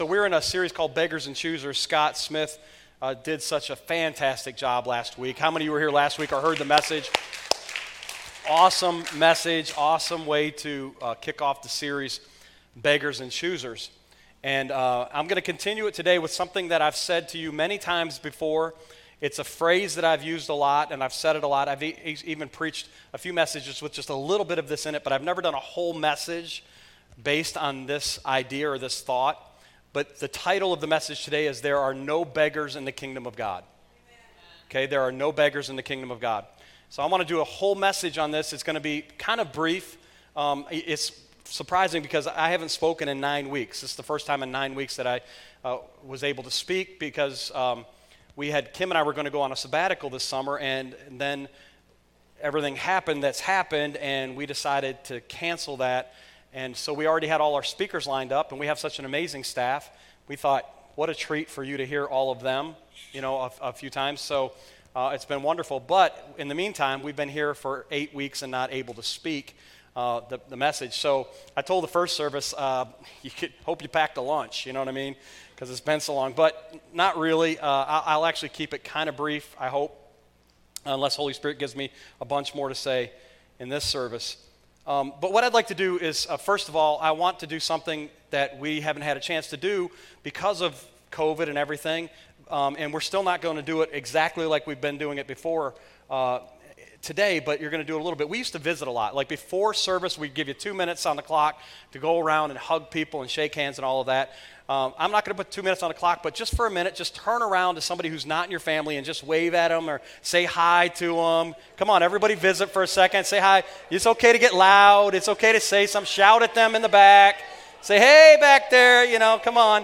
So we're in a series called Beggars and Choosers. Scott Smith did such a fantastic job last week. How many of you were here last week or heard the message? Awesome message, awesome way to kick off the series, Beggars and Choosers. And I'm going to continue it today with something that I've said to you many times before. It's a phrase that I've used a lot, and I've said it a lot. I've even preached a few messages with just a little bit of this in it, but I've never done a whole message based on this idea or this thought. But the title of the message today is There Are No Beggars in the Kingdom of God. Okay, there are no beggars in the kingdom of God. So I want to do a whole message on this. It's going to be kind of brief. It's surprising because I haven't spoken in 9 weeks. This is the first time in 9 weeks that I was able to speak because Kim and I were going to go on a sabbatical this summer, and then everything happened that's happened, and we decided to cancel that. And so we already had all our speakers lined up, and we have such an amazing staff. We thought, what a treat for you to hear all of them, a few times. So it's been wonderful. But in the meantime, we've been here for 8 weeks and not able to speak the message. So I told the first service, hope you packed a lunch, you know what I mean? Because it's been so long. But not really. I'll actually keep it kind of brief, I hope, unless Holy Spirit gives me a bunch more to say in this service. But what I'd like to do is, first of all, I want to do something that we haven't had a chance to do because of COVID and everything, and we're still not going to do it exactly like we've been doing it before today, but you're going to do it a little bit. We used to visit a lot. Like before service, we'd give you 2 minutes on the clock to go around and hug people and shake hands and all of that. I'm not going to put 2 minutes on the clock, but just for a minute, just turn around to somebody who's not in your family and just wave at them or say hi to them. Come on, everybody visit for a second. Say hi. It's okay to get loud. It's okay to say something. Shout at them in the back. Say, hey, back there, come on.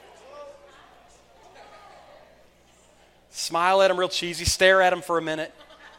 Smile at them real cheesy. Stare at them for a minute.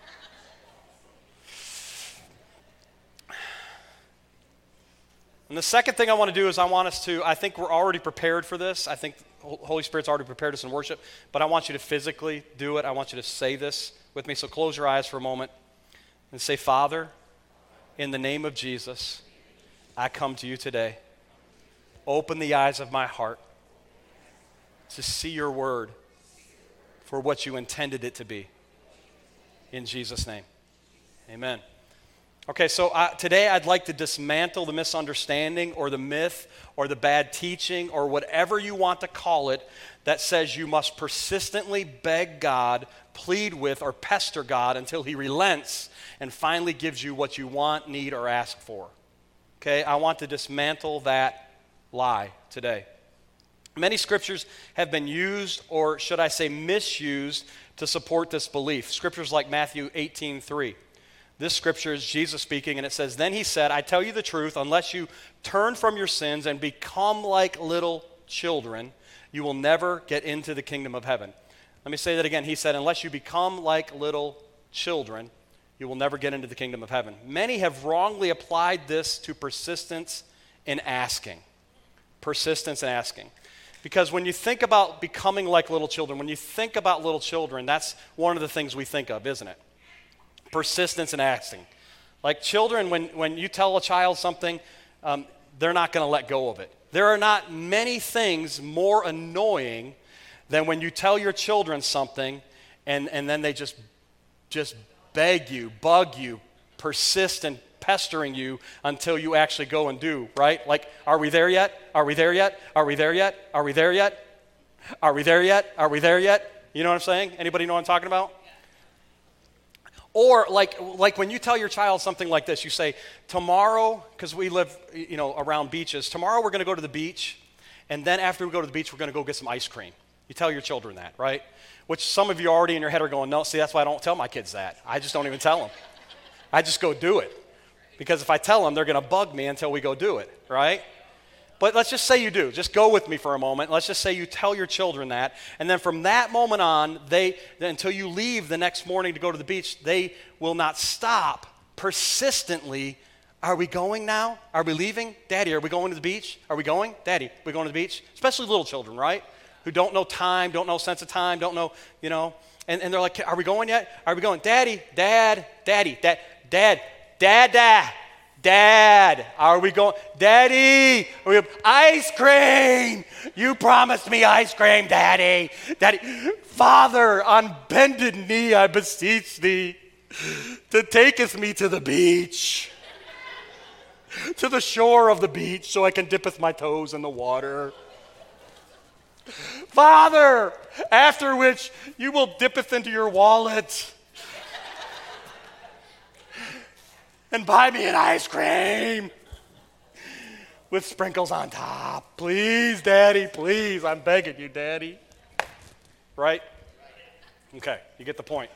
And the second thing I want to do is I think we're already prepared for this. I think Holy Spirit's already prepared us in worship, but I want you to physically do it. I want you to say this with me. So close your eyes for a moment and say, Father, in the name of Jesus, I come to you today. Open the eyes of my heart to see your word for what you intended it to be. In Jesus' name, amen. Okay, so today I'd like to dismantle the misunderstanding or the myth or the bad teaching or whatever you want to call it that says you must persistently beg God, plead with, or pester God until he relents and finally gives you what you want, need, or ask for. Okay, I want to dismantle that lie today. Many scriptures have been used, or should I say misused, to support this belief. Scriptures like Matthew 18:3. This scripture is Jesus speaking, and it says, Then he said, I tell you the truth, unless you turn from your sins and become like little children, you will never get into the kingdom of heaven. Let me say that again. He said, unless you become like little children, you will never get into the kingdom of heaven. Many have wrongly applied this to persistence in asking. Persistence in asking. Because when you think about becoming like little children, when you think about little children, that's one of the things we think of, isn't it? Persistence in asking. Like children, when you tell a child something, they're not going to let go of it. There are not many things more annoying than when you tell your children something and then they just beg you, bug you, persist in pestering you until you actually go and do, right? Like, are we there yet? Are we there yet? Are we there yet? Are we there yet? Are we there yet? Are we there yet? You know what I'm saying? Anybody know what I'm talking about? Or like when you tell your child something like this, you say, tomorrow, because we live, around beaches, tomorrow we're going to go to the beach, and then after we go to the beach, we're going to go get some ice cream. You tell your children that, right? Which some of you already in your head are going, no, see, that's why I don't tell my kids that. I just don't even tell them. I just go do it. Because if I tell them, they're going to bug me until we go do it, right? But let's just say you do. Just go with me for a moment. Let's just say you tell your children that. And then from that moment on, until you leave the next morning to go to the beach, they will not stop persistently. Are we going now? Are we leaving? Daddy, are we going to the beach? Are we going? Daddy, we going to the beach? Especially little children, right? Who don't know time, don't know sense of time, don't know, And they're like, are we going yet? Are we going? Daddy, Dad, Daddy, Dad, Dad, Dad, Dad. Dad, are we going? Daddy, ice cream. You promised me ice cream, Daddy. Daddy, Father, on bended knee, I beseech thee, to taketh me to the beach, to the shore of the beach, so I can dippeth my toes in the water. Father, after which you will dippeth into your wallet and buy me an ice cream with sprinkles on top. Please, Daddy, please. I'm begging you, Daddy. Right? Okay, you get the point.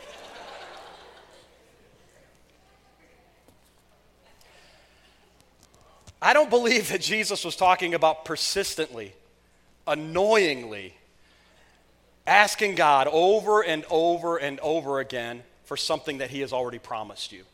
I don't believe that Jesus was talking about persistently, annoyingly asking God over and over and over again for something that he has already promised you.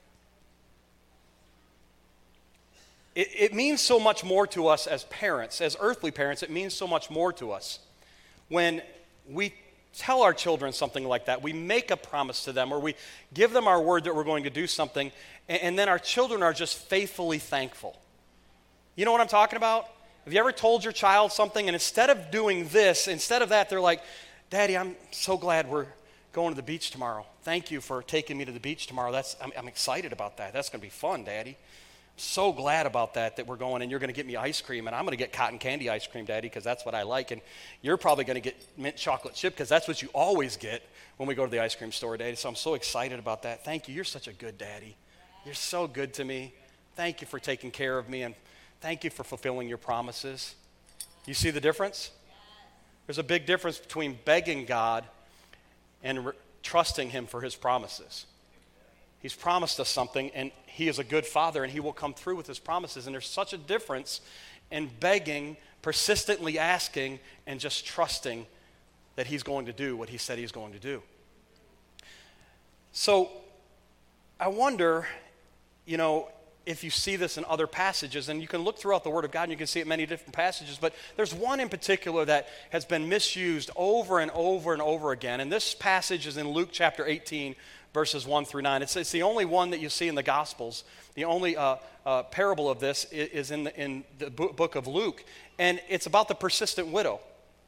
It means so much more to us as parents, as earthly parents. It means so much more to us when we tell our children something like that. We make a promise to them, or we give them our word that we're going to do something, and then our children are just faithfully thankful. You know what I'm talking about? Have you ever told your child something, and instead of doing this, instead of that, they're like, Daddy, I'm so glad we're going to the beach tomorrow. Thank you for taking me to the beach tomorrow. I'm excited about that. That's going to be fun, Daddy. So glad about that we're going, and you're going to get me ice cream, and I'm going to get cotton candy ice cream, Daddy, because that's what I like, and you're probably going to get mint chocolate chip because that's what you always get when we go to the ice cream store, Daddy. So I'm so excited about that. Thank you. You're such a good daddy. You're so good to me. Thank you for taking care of me, and thank you for fulfilling your promises. You see the difference? There's a big difference between begging God and trusting him for his promises. He's promised us something, and he is a good father, and he will come through with his promises. And there's such a difference in begging, persistently asking, and just trusting that he's going to do what he said he's going to do. So I wonder, if you see this in other passages, and you can look throughout the Word of God, and you can see it in many different passages, but there's one in particular that has been misused over and over and over again. And this passage is in Luke chapter 18, verses 1 through 9. It's the only one that you see in the Gospels. The only parable of this is in the book of Luke. And it's about the persistent widow.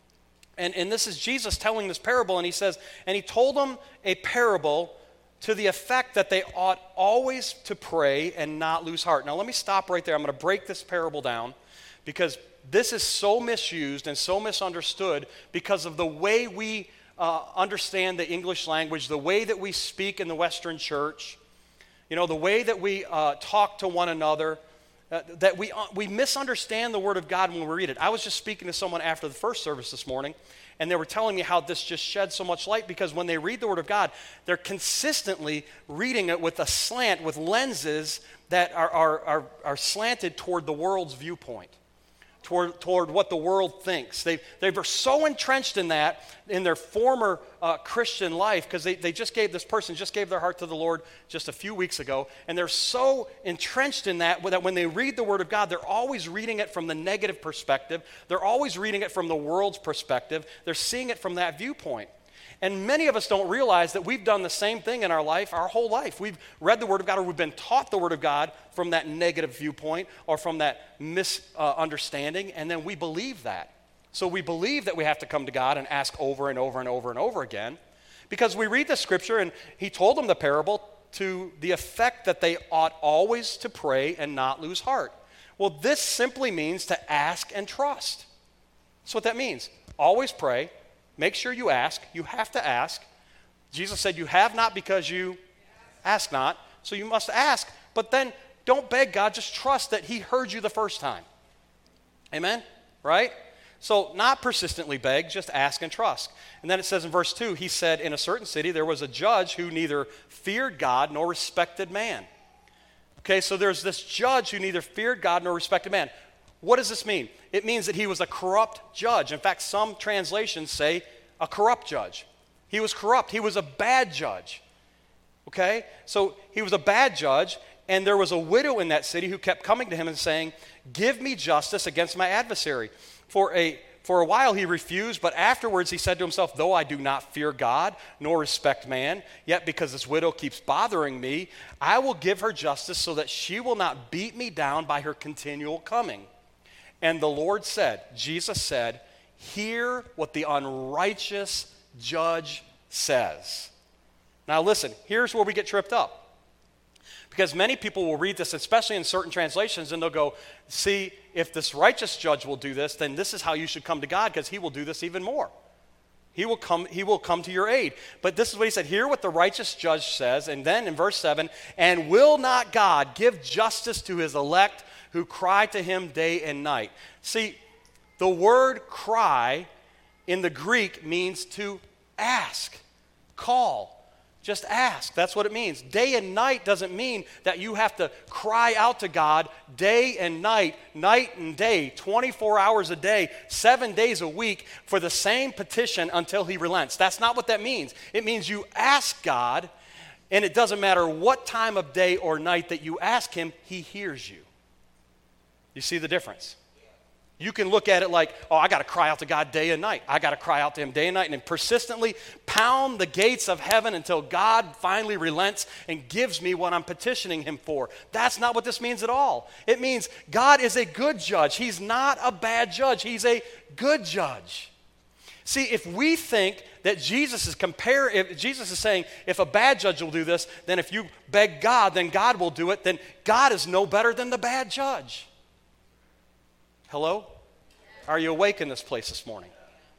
And this is Jesus telling this parable, and he says, and he told them a parable to the effect that they ought always to pray and not lose heart. Now let me stop right there. I'm going to break this parable down because this is so misused and so misunderstood because of the way we understand the English language, the way that we speak in the Western church, the way that we talk to one another, that we misunderstand the Word of God when we read it. I was just speaking to someone after the first service this morning, and they were telling me how this just sheds so much light because when they read the Word of God, they're consistently reading it with a slant, with lenses that are slanted toward the world's viewpoint. Toward what the world thinks. They were so entrenched in that in their former Christian life because this person just gave their heart to the Lord just a few weeks ago, and they're so entrenched in that when they read the Word of God, they're always reading it from the negative perspective. They're always reading it from the world's perspective. They're seeing it from that viewpoint. And many of us don't realize that we've done the same thing in our life, our whole life. We've read the Word of God, or we've been taught the Word of God from that negative viewpoint or from that misunderstanding, and then we believe that. So we believe that we have to come to God and ask over and over and over and over again because we read the Scripture, and he told them the parable to the effect that they ought always to pray and not lose heart. Well, this simply means to ask and trust. That's what that means. Always pray. Make sure you ask. You have to ask. Jesus said you have not because you ask not. So you must ask. But then don't beg God. Just trust that he heard you the first time. Amen? Right? So not persistently beg. Just ask and trust. And then it says in verse 2, he said, in a certain city there was a judge who neither feared God nor respected man. Okay, so there's this judge who neither feared God nor respected man. What does this mean? It means that he was a corrupt judge. In fact, some translations say a corrupt judge. He was corrupt. He was a bad judge. Okay? So he was a bad judge, and there was a widow in that city who kept coming to him and saying, give me justice against my adversary. For For a while he refused, but afterwards he said to himself, though I do not fear God, nor respect man, yet because this widow keeps bothering me, I will give her justice so that she will not beat me down by her continual coming. And the Lord said, Jesus said, hear what the unrighteous judge says. Now listen, here's where we get tripped up. Because many people will read this, especially in certain translations, and they'll go, see, if this righteous judge will do this, then this is how you should come to God, because he will do this even more. He will come to your aid. But this is what he said, hear what the righteous judge says, and then in verse 7, and will not God give justice to his elect who cry to him day and night? See, the word cry in the Greek means to ask, call. Just ask. That's what it means. Day and night doesn't mean that you have to cry out to God day and night and day, 24 hours a day, 7 days a week for the same petition until he relents. That's not what that means. It means you ask God, and it doesn't matter what time of day or night that you ask him, he hears you. You see the difference? You can look at it like, oh, I got to cry out to God day and night. I got to cry out to him day and night and persistently pound the gates of heaven until God finally relents and gives me what I'm petitioning him for. That's not what this means at all. It means God is a good judge. He's not a bad judge. He's a good judge. See, if we think that Jesus is saying, if a bad judge will do this, then if you beg God, then God will do it, then God is no better than the bad judge. Hello? Are you awake in this place this morning?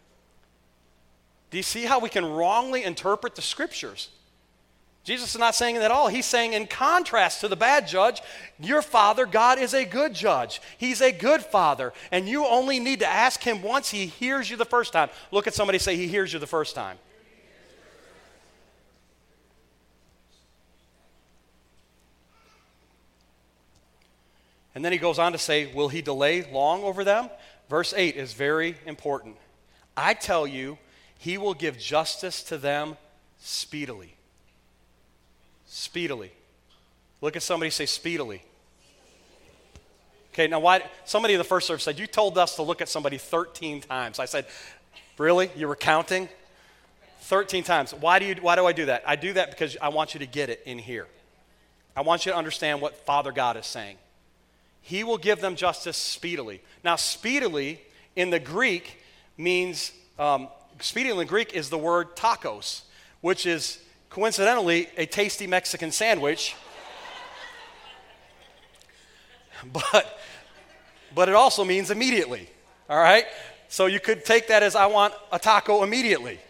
Do you see how we can wrongly interpret the scriptures? Jesus is not saying that at all. He's saying in contrast to the bad judge, your Father, God, is a good judge. He's a good Father. And you only need to ask him once. He hears you the first time. Look at somebody, say, he hears you the first time. And then he goes on to say, will he delay long over them? Verse 8 is very important. I tell you, he will give justice to them speedily. Speedily. Look at somebody, say speedily. Okay, now why? Somebody in the first service said, you told us to look at somebody 13 times. I said, really? You were counting? 13 times. Why do I do that? I do that because I want you to get it in here. I want you to understand what Father God is saying. He will give them justice speedily. Now, speedily in the Greek means, speedily in the Greek is the word tacos, which is coincidentally a tasty Mexican sandwich. But it also means immediately, all right? So you could take that as I want a taco immediately.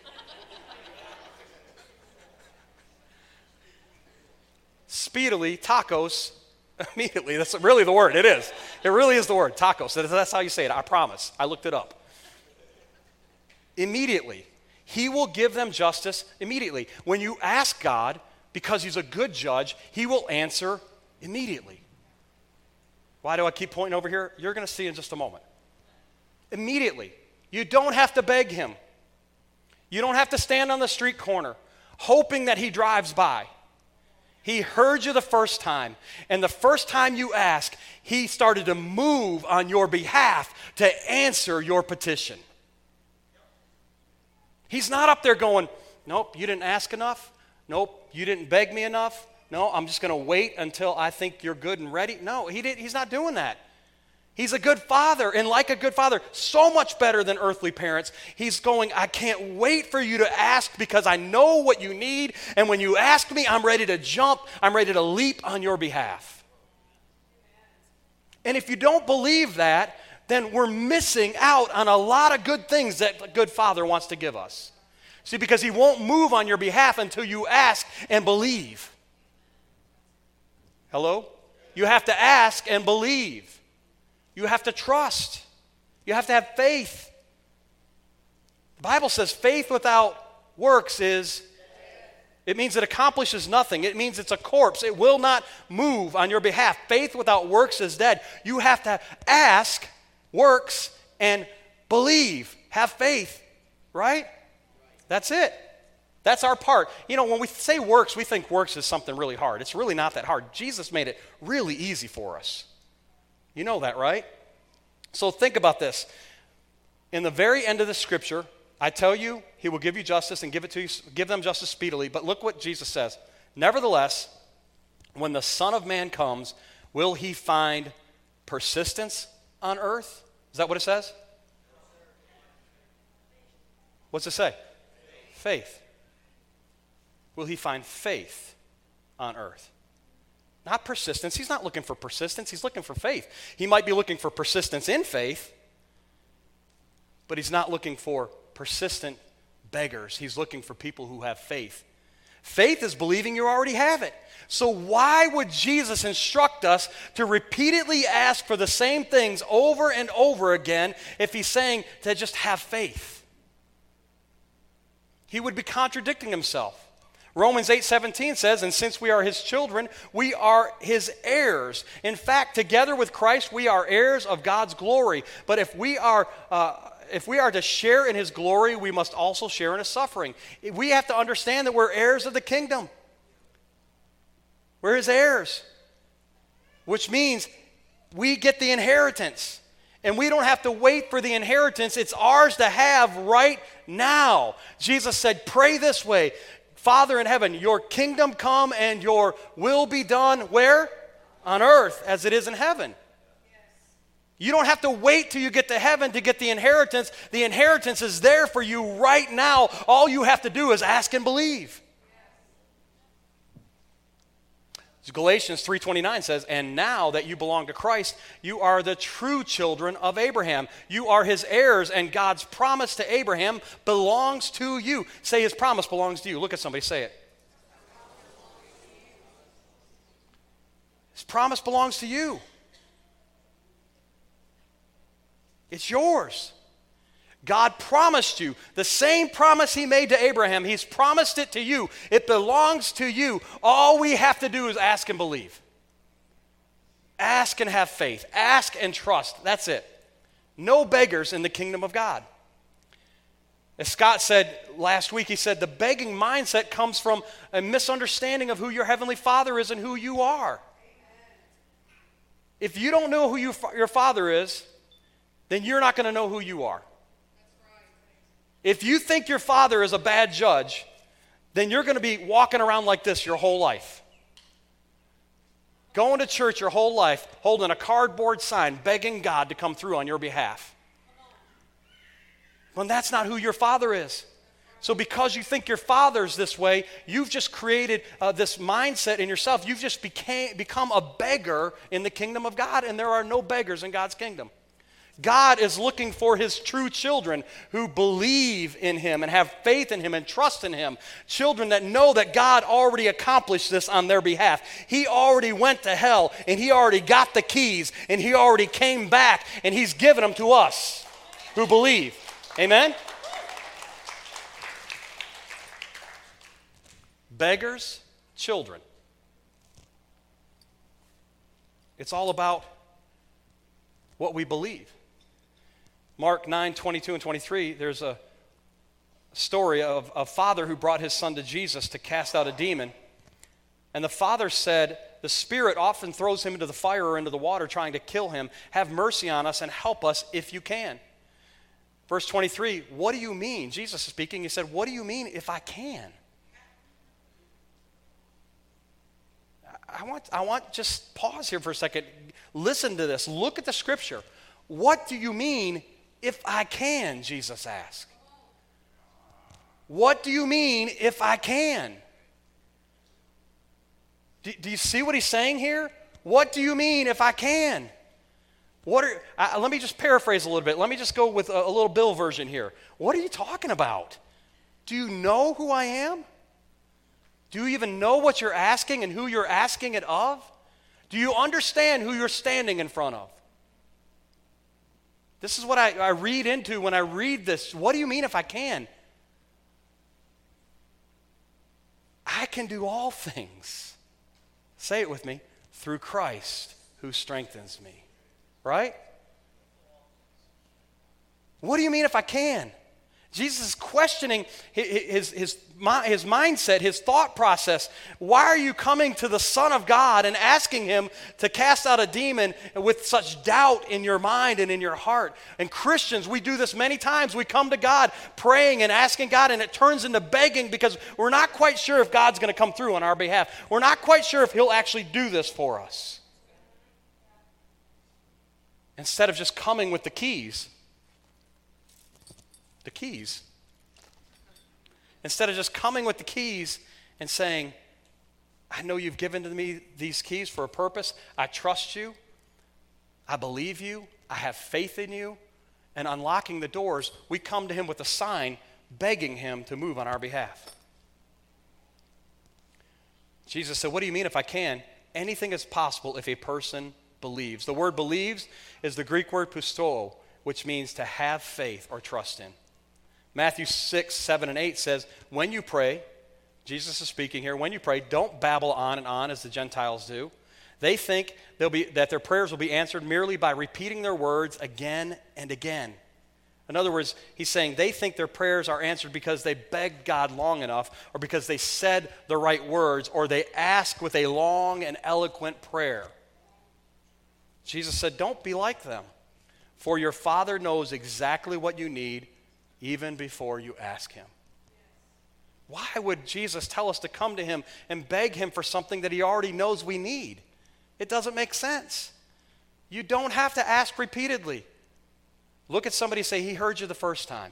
Speedily, tacos, immediately. That's really the word. It is. It really is the word, tacos. That's how you say it. I promise. I looked it up. Immediately. He will give them justice immediately. When you ask God, because he's a good judge, he will answer immediately. Why do I keep pointing over here? You're going to see in just a moment. Immediately. You don't have to beg him. You don't have to stand on the street corner hoping that he drives by. He heard you the first time, and the first time you ask, he started to move on your behalf to answer your petition. He's not up there going, nope, you didn't ask enough. Nope, you didn't beg me enough. No, I'm just going to wait until I think you're good and ready. No, he's not doing that. He's a good father, and like a good father, so much better than earthly parents. He's going, I can't wait for you to ask because I know what you need, and when you ask me, I'm ready to jump, I'm ready to leap on your behalf. And if you don't believe that, then we're missing out on a lot of good things that a good father wants to give us. See, because he won't move on your behalf until you ask and believe. Hello? You have to ask and believe. You have to trust. You have to have faith. The Bible says faith without works it means it accomplishes nothing. It means it's a corpse. It will not move on your behalf. Faith without works is dead. You have to ask, works, and believe. Have faith, right? That's it. That's our part. You know, when we say works, we think works is something really hard. It's really not that hard. Jesus made it really easy for us. You know that, right? So think about this. In the very end of the scripture, I tell you, he will give you justice and give them justice speedily. But look what Jesus says. Nevertheless, when the Son of Man comes, will he find persistence on earth? Is that what it says? What's it say? Faith. Will he find faith on earth? Not persistence. He's not looking for persistence. He's looking for faith. He might be looking for persistence in faith, but he's not looking for persistent beggars. He's looking for people who have faith. Faith is believing you already have it. So why would Jesus instruct us to repeatedly ask for the same things over and over again if he's saying to just have faith? He would be contradicting himself. Romans 8:17 says, and since we are his children, we are his heirs. In fact, together with Christ, we are heirs of God's glory. But if we are to share in his glory, we must also share in his suffering. We have to understand that we're heirs of the kingdom. We're his heirs, which means we get the inheritance. And we don't have to wait for the inheritance. It's ours to have right now. Jesus said, pray this way. Father in heaven, your kingdom come and your will be done where? On earth as it is in heaven. You don't have to wait till you get to heaven to get the inheritance. The inheritance is there for you right now. All you have to do is ask and believe. Galatians 3:29 says, and now that you belong to Christ, you are the true children of Abraham. You are his heirs, and God's promise to Abraham belongs to you. Say his promise belongs to you. Look at somebody, say it. His promise belongs to you. It's yours. God promised you the same promise he made to Abraham. He's promised it to you. It belongs to you. All we have to do is ask and believe. Ask and have faith. Ask and trust. That's it. No beggars in the kingdom of God. As Scott said last week, he said the begging mindset comes from a misunderstanding of who your heavenly Father is and who you are. If you don't know who your Father is, then you're not going to know who you are. If you think your father is a bad judge, then you're going to be walking around like this your whole life. Going to church your whole life, holding a cardboard sign, begging God to come through on your behalf. When that's not who your father is. So because you think your father's this way, you've just created this mindset in yourself. You've just become a beggar in the kingdom of God, and there are no beggars in God's kingdom. God is looking for his true children who believe in him and have faith in him and trust in him. Children that know that God already accomplished this on their behalf. He already went to hell and he already got the keys and he already came back and he's given them to us who believe. Amen? Beggars, children. It's all about what we believe. Mark 9:22 and 23, there's a story of a father who brought his son to Jesus to cast out a demon. And the father said, the spirit often throws him into the fire or into the water trying to kill him. Have mercy on us and help us if you can. Verse 23, what do you mean? Jesus is speaking. He said, what do you mean if I can? I want just pause here for a second. Listen to this. Look at the scripture. What do you mean if I can, Jesus asked. What do you mean if I can? Do you see what he's saying here? What do you mean if I can? Let me just paraphrase a little bit. Let me just go with a little Bill version here. What are you talking about? Do you know who I am? Do you even know what you're asking and who you're asking it of? Do you understand who you're standing in front of? This is what I read into when I read this. What do you mean if I can? I can do all things. Say it with me. Through Christ who strengthens me. Right? What do you mean if I can? Jesus is questioning his mindset, his thought process. Why are you coming to the Son of God and asking him to cast out a demon with such doubt in your mind and in your heart? And Christians, we do this many times. We come to God praying and asking God, and it turns into begging because we're not quite sure if God's going to come through on our behalf. We're not quite sure if he'll actually do this for us. Instead of just coming with the keys. Instead of just coming with the keys and saying, I know you've given to me these keys for a purpose. I trust you. I believe you. I have faith in you. And unlocking the doors, we come to him with a sign begging him to move on our behalf. Jesus said, what do you mean if I can? Anything is possible if a person believes. The word believes is the Greek word pistoo, which means to have faith or trust in. Matthew 6, 7, and 8 says, when you pray, Jesus is speaking here, when you pray, don't babble on and on as the Gentiles do. They think that their prayers will be answered merely by repeating their words again and again. In other words, he's saying they think their prayers are answered because they begged God long enough, or because they said the right words, or they asked with a long and eloquent prayer. Jesus said, don't be like them, for your Father knows exactly what you need even before you ask him. Why would Jesus tell us to come to him and beg him for something that he already knows we need? It doesn't make sense. You don't have to ask repeatedly. Look at somebody and say, he heard you the first time.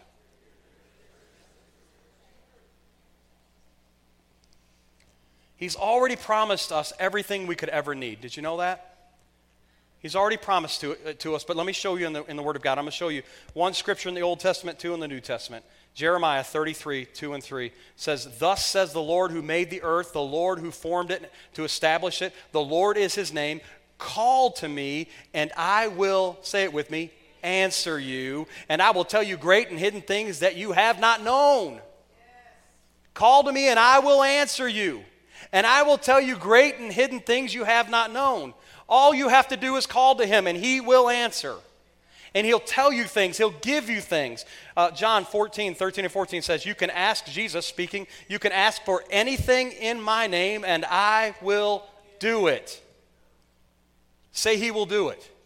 He's already promised us everything we could ever need. Did you know that? He's already promised to us, but let me show you in the Word of God. I'm going to show you one scripture in the Old Testament, two in the New Testament. Jeremiah 33, 2 and 3 says, thus says the Lord who made the earth, the Lord who formed it to establish it. The Lord is his name. Call to me, and I will, say it with me, answer you, and I will tell you great and hidden things that you have not known. Yes. Call to me, and I will answer you, and I will tell you great and hidden things you have not known. All you have to do is call to him, and he will answer. And he'll tell you things. He'll give you things. John 14, 13 and 14 says, you can ask, Jesus speaking, you can ask for anything in my name, and I will do it. Say he will do it.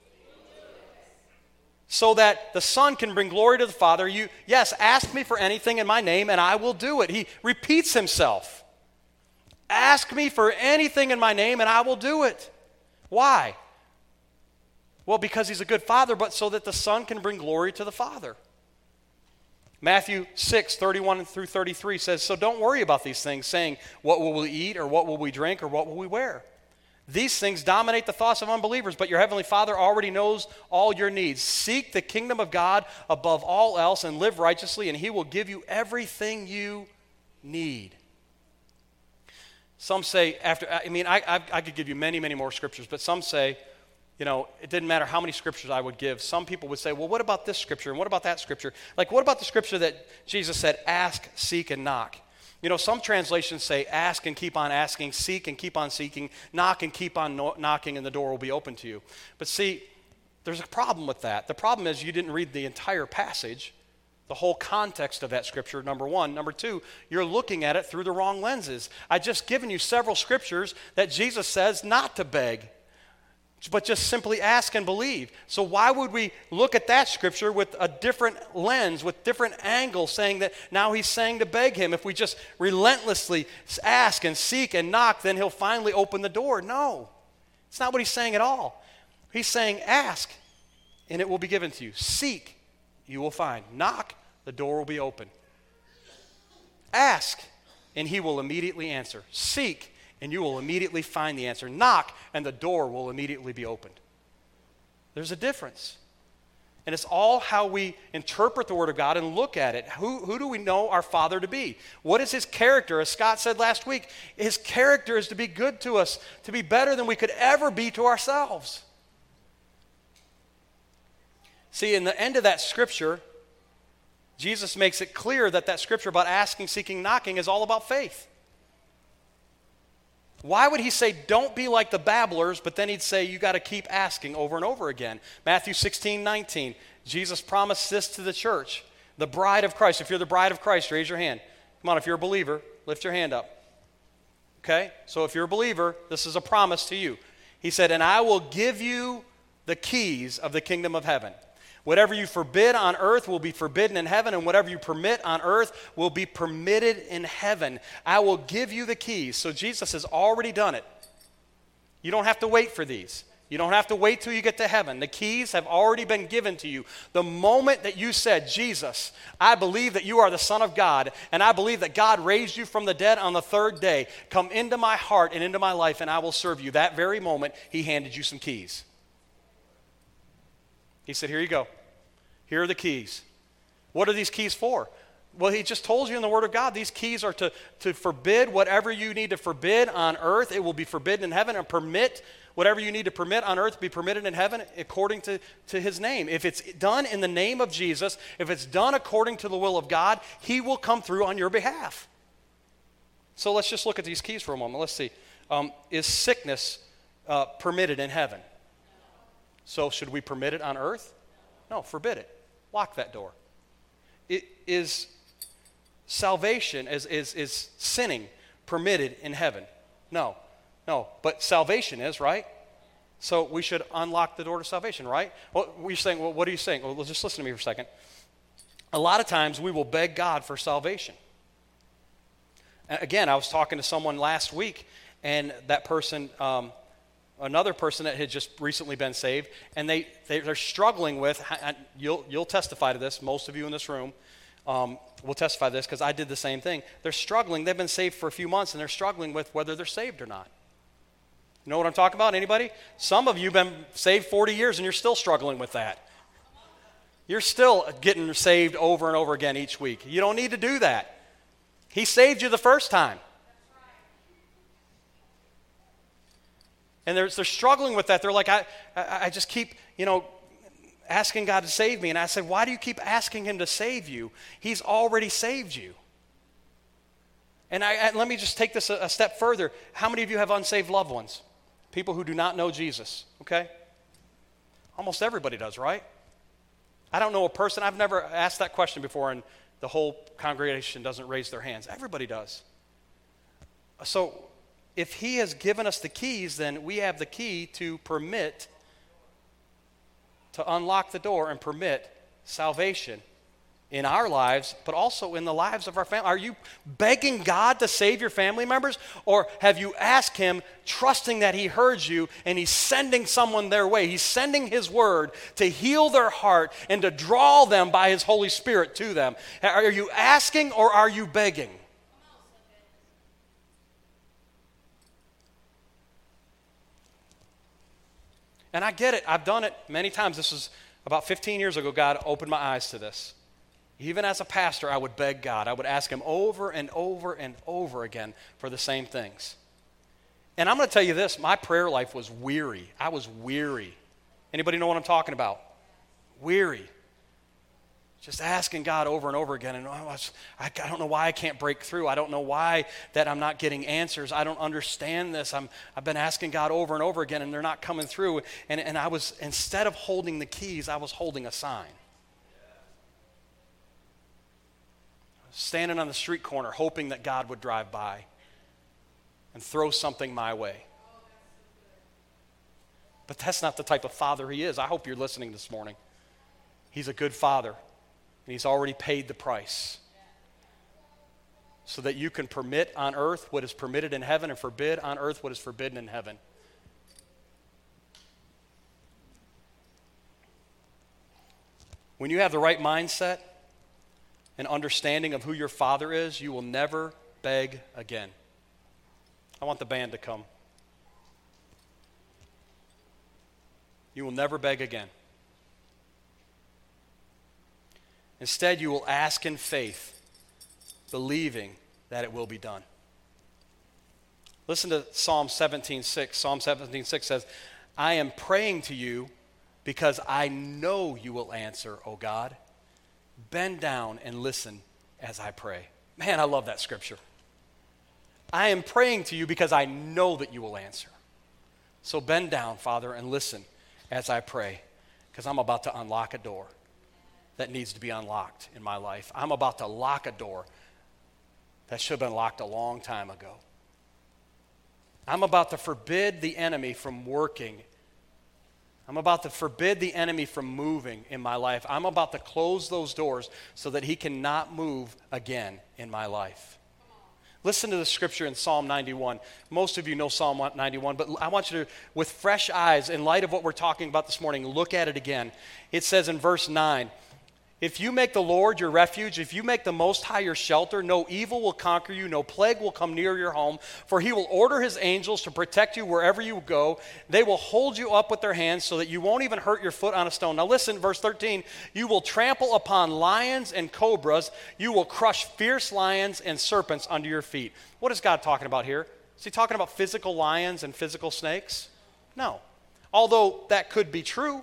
So that the Son can bring glory to the Father. Yes, ask me for anything in my name, and I will do it. He repeats himself. Ask me for anything in my name, and I will do it. Why? Well, because he's a good father, but so that the Son can bring glory to the Father. Matthew 6, 31 through 33 says, so don't worry about these things, saying, what will we eat, or what will we drink, or what will we wear? These things dominate the thoughts of unbelievers, but your heavenly Father already knows all your needs. Seek the kingdom of God above all else and live righteously, and he will give you everything you need. Some say, I could give you many, many more scriptures, but some say, it didn't matter how many scriptures I would give. Some people would say, well, what about this scripture, and what about that scripture? Like, what about the scripture that Jesus said, ask, seek, and knock? Some translations say, ask and keep on asking, seek and keep on seeking, knock and keep on knocking, and the door will be open to you. But see, there's a problem with that. The problem is you didn't read the entire passage, the whole context of that scripture, number one. Number two, you're looking at it through the wrong lenses. I've just given you several scriptures that Jesus says not to beg, but just simply ask and believe. So why would we look at that scripture with a different lens, with different angles, saying that now he's saying to beg him? If we just relentlessly ask and seek and knock, then he'll finally open the door. No, it's not what he's saying at all. He's saying ask, and it will be given to you. Seek, you will find. Knock, the door will be open. Ask, and he will immediately answer. Seek, and you will immediately find the answer. Knock, and the door will immediately be opened. There's a difference. And it's all how we interpret the Word of God and look at it. Who do we know our Father to be? What is his character? As Scott said last week, his character is to be good to us, to be better than we could ever be to ourselves. See, in the end of that scripture, Jesus makes it clear that scripture about asking, seeking, knocking is all about faith. Why would he say, don't be like the babblers, but then he'd say, you got to keep asking over and over again? Matthew 16, 19, Jesus promised this to the church. The bride of Christ. If you're the bride of Christ, raise your hand. Come on, if you're a believer, lift your hand up. Okay? So if you're a believer, this is a promise to you. He said, and I will give you the keys of the kingdom of heaven. Whatever you forbid on earth will be forbidden in heaven, and whatever you permit on earth will be permitted in heaven. I will give you the keys. So Jesus has already done it. You don't have to wait for these. You don't have to wait till you get to heaven. The keys have already been given to you. The moment that you said, Jesus, I believe that you are the Son of God, and I believe that God raised you from the dead on the third day, come into my heart and into my life, and I will serve you. That very moment, he handed you some keys. He said, here you go. Here are the keys. What are these keys for? Well, he just told you in the Word of God, these keys are to forbid whatever you need to forbid on earth. It will be forbidden in heaven, and permit whatever you need to permit on earth be permitted in heaven according to his name. If it's done in the name of Jesus, if it's done according to the will of God, he will come through on your behalf. So let's just look at these keys for a moment. Let's see. Is sickness permitted in heaven? So should we permit it on earth? No, forbid it. Lock that door. Is salvation, is sinning permitted in heaven? No. But salvation is, right? So we should unlock the door to salvation, right? Well, we're saying, well, what are you saying? Well, just listen to me for a second. A lot of times we will beg God for salvation. Again, I was talking to someone last week, and that person, another person that had just recently been saved, and they're struggling with, you'll testify to this, most of you in this room will testify to this because I did the same thing. They're struggling, they've been saved for a few months, and they're struggling with whether they're saved or not. You know what I'm talking about? Anybody? Some of you have been saved 40 years and you're still struggling with that. You're still getting saved over and over again each week. You don't need to do that. He saved you the first time. And they're struggling with that. They're like, I just keep, asking God to save me. And I said, why do you keep asking him to save you? He's already saved you. And let me just take this a step further. How many of you have unsaved loved ones? People who do not know Jesus, okay? Almost everybody does, right? I don't know a person, I've never asked that question before, and the whole congregation doesn't raise their hands. Everybody does. So if he has given us the keys, then we have the key to unlock the door and permit salvation in our lives, but also in the lives of our family. Are you begging God to save your family members? Or have you asked him, trusting that he heard you, and he's sending someone their way? He's sending his word to heal their heart and to draw them by his Holy Spirit to them. Are you asking or are you begging? And I get it. I've done it many times. This was about 15 years ago. God opened my eyes to this. Even as a pastor, I would beg God. I would ask him over and over and over again for the same things. And I'm going to tell you this, my prayer life was weary. I was weary. Anybody know what I'm talking about? Weary. Just asking God over and over again. And I don't know why I can't break through. I don't know why that I'm not getting answers. I don't understand this. I've been asking God over and over again, and they're not coming through. And I was, instead of holding the keys, I was holding a sign. Standing on the street corner hoping that God would drive by and throw something my way. But that's not the type of father he is. I hope you're listening this morning. He's a good father, and he's already paid the price so that you can permit on earth what is permitted in heaven and forbid on earth what is forbidden in heaven. When you have the right mindset and understanding of who your father is, you will never beg again. I want the band to come. You will never beg again. Instead, you will ask in faith, believing that it will be done. Listen to Psalm 17:6. Psalm 17:6 says, I am praying to you because I know you will answer, O God. Bend down and listen as I pray. Man, I love that scripture. I am praying to you because I know that you will answer. So bend down, Father, and listen as I pray, because I'm about to unlock a door. that needs to be unlocked in my life. I'm about to lock a door that should have been locked a long time ago. I'm about to forbid the enemy from working. I'm about to forbid the enemy from moving in my life. I'm about to close those doors so that he cannot move again in my life. Listen to the scripture in Psalm 91. Most of you know Psalm 91, but I want you to, with fresh eyes, in light of what we're talking about this morning, look at it again. It says in verse 9, if you make the Lord your refuge, if you make the Most High your shelter, no evil will conquer you, no plague will come near your home, for he will order his angels to protect you wherever you go. They will hold you up with their hands so that you won't even hurt your foot on a stone. Now listen, verse 13, you will trample upon lions and cobras. You will crush fierce lions and serpents under your feet. What is God talking about here? Is he talking about physical lions and physical snakes? No. Although that could be true.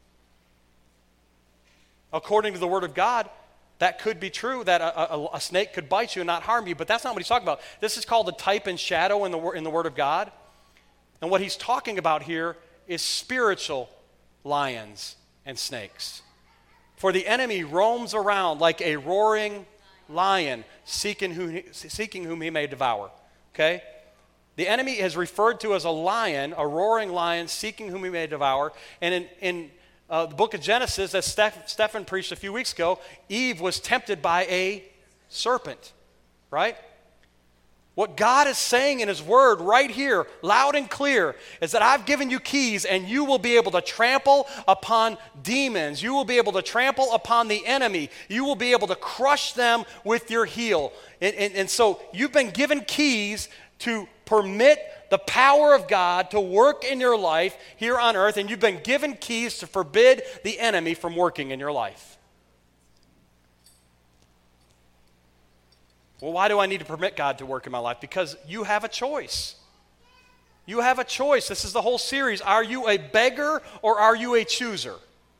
According to the Word of God, that could be true, that a snake could bite you and not harm you, but that's not what he's talking about. This is called a type and shadow in the Word of God. And what he's talking about here is spiritual lions and snakes. For the enemy roams around like a roaring lion, seeking whom he may devour. Okay? The enemy is referred to as a lion, a roaring lion, seeking whom he may devour. And in the book of Genesis, as Stephen preached a few weeks ago, Eve was tempted by a serpent, right? What God is saying in his word right here, loud and clear, is that I've given you keys and you will be able to trample upon demons. You will be able to trample upon the enemy. You will be able to crush them with your heel. And so you've been given keys to permit the power of God to work in your life here on earth, and you've been given keys to forbid the enemy from working in your life. Well, why do I need to permit God to work in my life? Because you have a choice. You have a choice. This is the whole series. Are you a beggar or are you a chooser?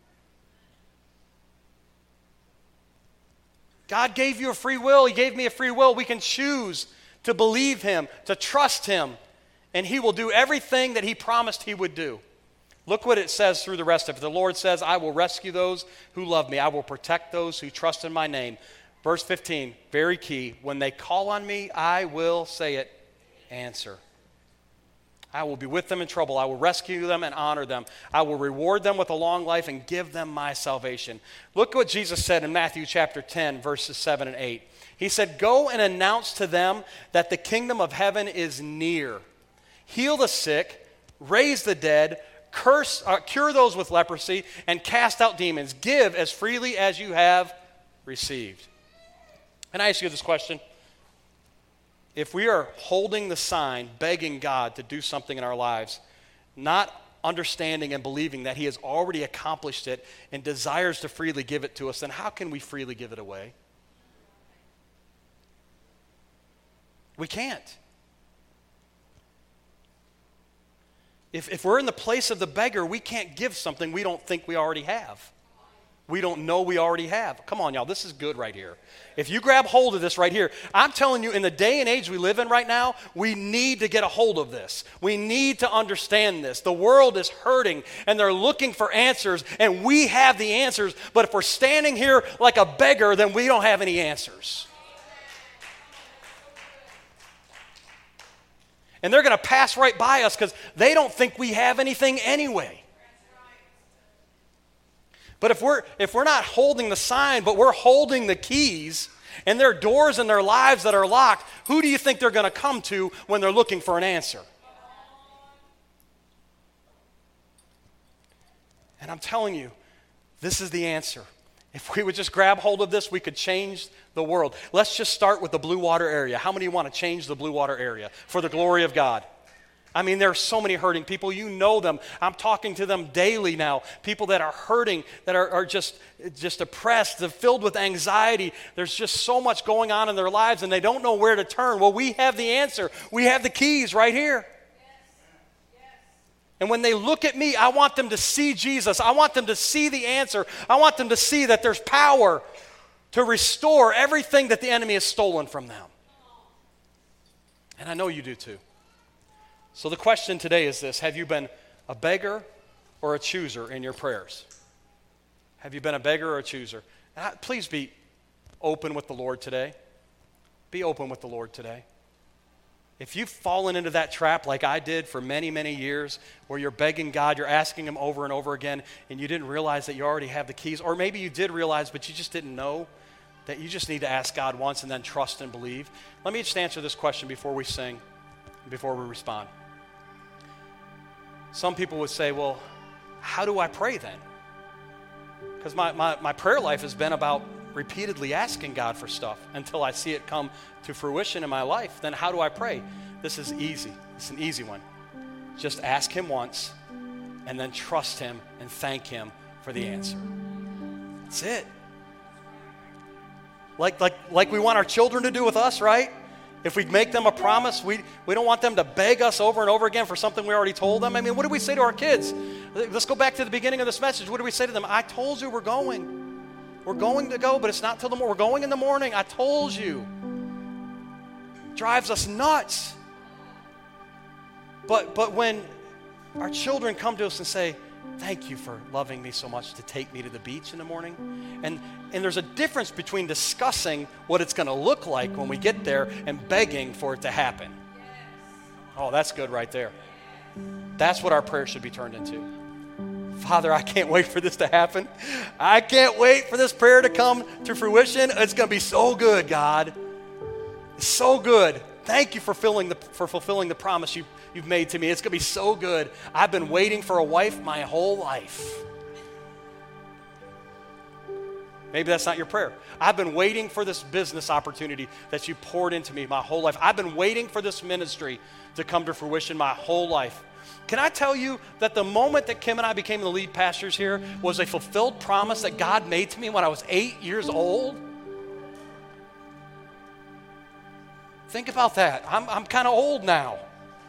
God gave you a free will. He gave me a free will. We can choose to believe him, to trust him, and he will do everything that he promised he would do. Look what it says through the rest of it. The Lord says, I will rescue those who love me. I will protect those who trust in my name. Verse 15, very key. When they call on me, I will, say it, answer. I will be with them in trouble. I will rescue them and honor them. I will reward them with a long life and give them my salvation. Look what Jesus said in Matthew chapter 10, verses 7 and 8. He said, go and announce to them that the kingdom of heaven is near. Heal the sick, raise the dead, cure those with leprosy, and cast out demons. Give as freely as you have received. And I ask you this question. If we are holding the sign, begging God to do something in our lives, not understanding and believing that he has already accomplished it and desires to freely give it to us, then how can we freely give it away? We can't. If we're in the place of the beggar, we can't give something we don't think we already have. We don't know we already have. Come on, y'all, this is good right here. If you grab hold of this right here, I'm telling you, in the day and age we live in right now, we need to get a hold of this. We need to understand this. The world is hurting, and they're looking for answers, and we have the answers. But if we're standing here like a beggar, then we don't have any answers. And they're going to pass right by us because they don't think we have anything anyway. But if we're not holding the sign, but we're holding the keys, and there are doors in their lives that are locked, who do you think they're going to come to when they're looking for an answer? And I'm telling you, this is the answer. If we would just grab hold of this, we could change the world. Let's just start with the Blue Water area. How many want to change the Blue Water area for the glory of God? I mean, there are so many hurting people. You know them. I'm talking to them daily now. People that are hurting, that are just oppressed, they're filled with anxiety. There's just so much going on in their lives, and they don't know where to turn. Well, we have the answer. We have the keys right here. And when they look at me, I want them to see Jesus. I want them to see the answer. I want them to see that there's power to restore everything that the enemy has stolen from them. And I know you do too. So the question today is this: have you been a beggar or a chooser in your prayers? Have you been a beggar or a chooser? Please be open with the Lord today. Be open with the Lord today. If you've fallen into that trap like I did for many, many years, where you're begging God, you're asking him over and over again, and you didn't realize that you already have the keys, or maybe you did realize, but you just didn't know, that you just need to ask God once and then trust and believe. Let me just answer this question before we sing, before we respond. Some people would say, well, how do I pray then? Because my prayer life has been about repeatedly asking God for stuff until I see it come to fruition in my life. Then how do I pray? This is easy. It's an easy one. Just ask him once and then trust him and thank him for the answer. That's it. Like we want our children to do with us, right? If we make them a promise, we don't want them to beg us over and over again for something we already told them. I mean, what do we say to our kids? Let's go back to the beginning of this message. What do we say to them? I told you we're going. We're going to go, but it's not till the morning. We're going in the morning. I told you. Drives us nuts. But when our children come to us and say, thank you for loving me so much to take me to the beach in the morning. And there's a difference between discussing what it's going to look like when we get there and begging for it to happen. Oh, that's good right there. That's what our prayer should be turned into. Father, I can't wait for this to happen. I can't wait for this prayer to come to fruition. It's going to be so good, God. It's so good. Thank you for fulfilling the promise you've made to me. It's going to be so good. I've been waiting for a wife my whole life. Maybe that's not your prayer. I've been waiting for this business opportunity that you poured into me my whole life. I've been waiting for this ministry to come to fruition my whole life. Can I tell you that the moment that Kim and I became the lead pastors here was a fulfilled promise that God made to me when I was 8 years old? Think about that. I'm kind of old now.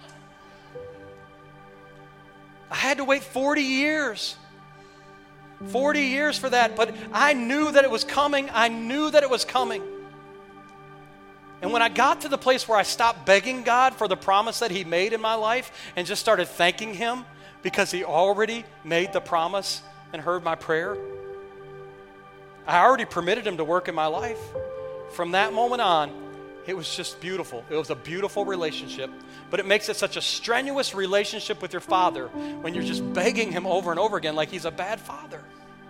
I had to wait 40 years. 40 years for that, but I knew that it was coming. I knew that it was coming. And when I got to the place where I stopped begging God for the promise that he made in my life and just started thanking him because he already made the promise and heard my prayer, I already permitted him to work in my life. From that moment on, it was just beautiful. It was a beautiful relationship, but it makes it such a strenuous relationship with your Father when you're just begging him over and over again like he's a bad father.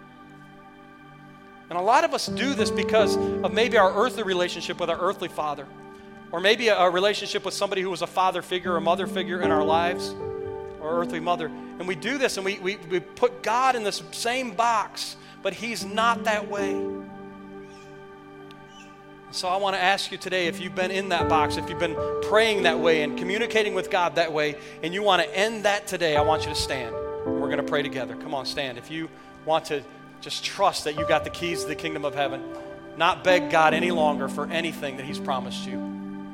And a lot of us do this because of maybe our earthly relationship with our earthly father, or maybe a relationship with somebody who was a father figure or mother figure in our lives, or earthly mother. And we do this and we put God in this same box, but he's not that way. So I want to ask you today, if you've been in that box, if you've been praying that way and communicating with God that way, and you want to end that today, I want you to stand. We're going to pray together. Come on, stand. If you want to just trust that you got the keys to the kingdom of heaven, not beg God any longer for anything that he's promised you.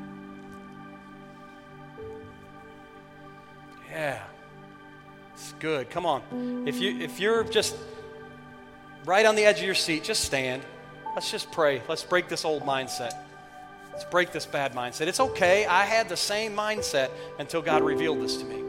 Yeah, it's good. Come on. If you're just right on the edge of your seat, just stand. Let's just pray. Let's break this old mindset. Let's break this bad mindset. It's okay. I had the same mindset until God revealed this to me.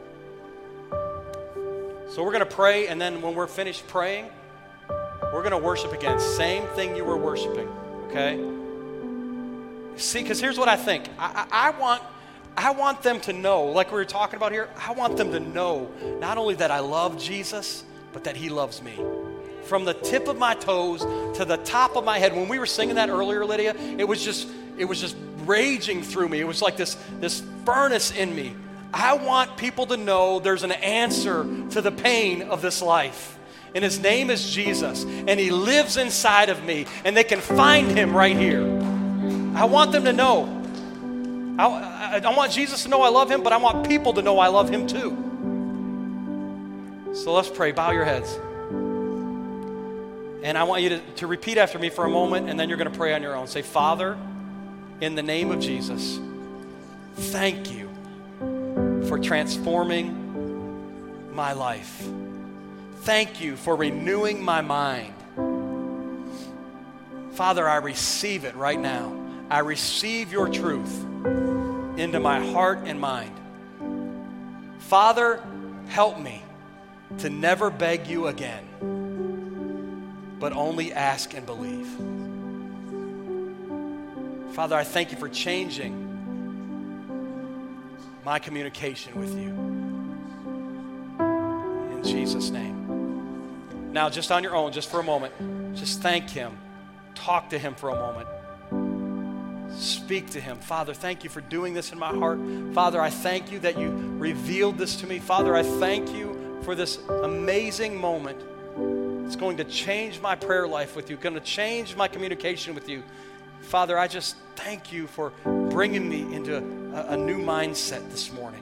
So we're going to pray, and then when we're finished praying, we're going to worship again. Same thing you were worshiping, okay? See, because here's what I think. I want them to know, like we were talking about here, I want them to know not only that I love Jesus, but that he loves me. From the tip of my toes to the top of my head. When we were singing that earlier, Lydia, it was just raging through me. It was like this furnace in me. I want people to know there's an answer to the pain of this life. And his name is Jesus. And he lives inside of me. And they can find him right here. I want them to know. I want Jesus to know I love him, but I want people to know I love him too. So let's pray. Bow your heads. And I want you to repeat after me for a moment, and then you're going to pray on your own. Say, Father, in the name of Jesus, thank you for transforming my life. Thank you for renewing my mind. Father, I receive it right now. I receive your truth into my heart and mind. Father, help me to never beg you again. but only ask and believe. Father, I thank you for changing my communication with you. In Jesus' name. Now, just on your own, just for a moment, just thank him. Talk to him for a moment. Speak to him. Father, thank you for doing this in my heart. Father, I thank you that you revealed this to me. Father, I thank you for this amazing moment. It's going to change my prayer life with you, going to change my communication with you. Father, I just thank you for bringing me into a new mindset this morning.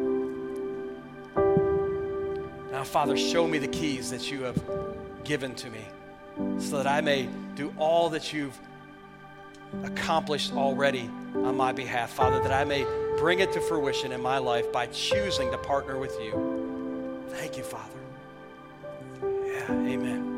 Now, Father, show me the keys that you have given to me so that I may do all that you've accomplished already on my behalf, Father, that I may bring it to fruition in my life by choosing to partner with you. Thank you, Father. Yeah, amen.